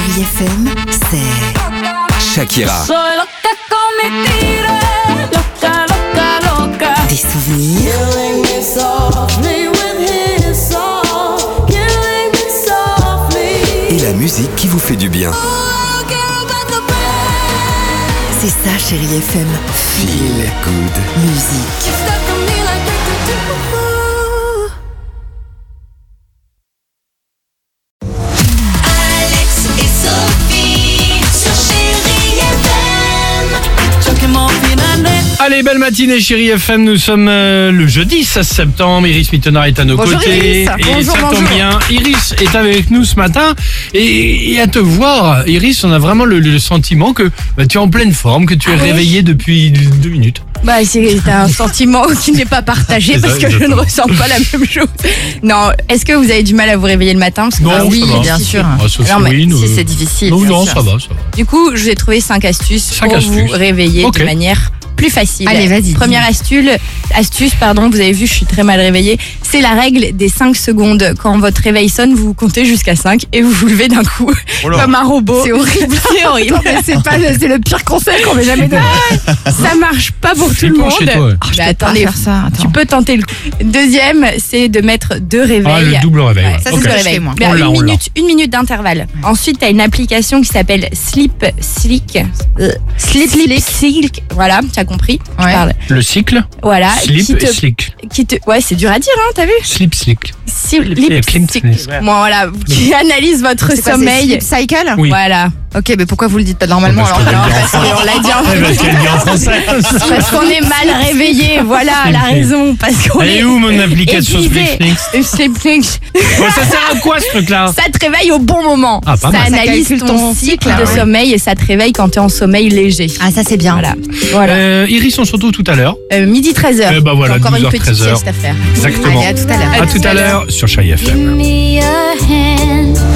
Chérie FM, c'est Shakira. Soy loca con mi tigre, loca, loca, loca. des souvenirs, Killing me softly with his song, killing me softly. Et la musique qui vous fait du bien. Oh, I don't care about the pain. c'est ça Chérie FM. Feel good. Musique. You stuck on me like do. Alex et Sophie sur Chérie FM. Allez, belle matinée Chérie FM, nous sommes le jeudi 16 septembre, Iris Mittenard est à nos Bonjour, côtés. Iris. Et Bonjour, ça tombe bonjour. bien, Iris est avec nous ce matin et à te voir, Iris, on a vraiment le sentiment que tu es en pleine forme, que tu es réveillée depuis 2 minutes. Bah, c'est un sentiment qui n'est pas partagé C'est parce ça, que je ne exactement. ressens pas la même chose. Non, est-ce que vous avez du mal à vous réveiller le matin? Parce que Non, oui, ça va. bien sûr. Ah, Sophie, Non, mais oui, nous, si c'est difficile. Non, bien non, sûr. ça va. Du coup, je vous ai trouvé 5 astuces 5 pour astuces. vous réveiller Ok. de manière plus facile. Allez, vas-y. Première astuce, vous avez vu, je suis très mal réveillée. C'est la règle des 5 secondes. Quand votre réveil sonne, vous comptez jusqu'à 5 et vous vous levez d'un coup. Comme un robot. C'est horrible. C'est horrible. Non, mais c'est le pire conseil qu'on m'ait jamais donné. Ça marche pas pour tout le Flippant monde. chez toi, ouais. Mais attendez, faire ça. tu peux tenter le coup. Deuxième, c'est de mettre 2 réveils. Ah, le double réveil. Ouais, ouais. ça, Ok. c'est le je réveil. fais, moi. Mais à On l'a, on l'a. une minute d'intervalle. Ensuite, tu as une application qui s'appelle Sleep Slick. Voilà, tu as compris. Je Ouais. parle. Le cycle, Voilà. slip et slick. Ouais, c'est dur à dire, hein, t'as vu? Slip, slick. Sleep Sleep. Slick. Bon, voilà, qui analyse votre C'est quoi, sommeil. c'est Sleep Cycle. Oui. Voilà. Ok, mais pourquoi vous le dites pas normalement Parce alors que Non, bien parce qu'on l'a dit en Eh ben, qu'elle dit en français. Parce qu'on est mal réveillé, voilà la raison. Parce qu'on Elle est où mon application épuisé. Slipflix Sleep Ça sert à quoi ce truc-là? Ça te réveille au bon moment. Ah, pas ça mal. analyse Ça calcule ton ton cycle cycle, de ah ouais. sommeil et ça te réveille quand tu es en sommeil léger. Ah, ça c'est bien. Voilà. Iris, on se retrouve tout à l'heure. Midi 13h. Eh ben voilà, encore une 12h, petite 13h. sieste à faire. Exactement. Allez, à tout à l'heure. À tout à l'heure sur Chérie FM. Give me a hand.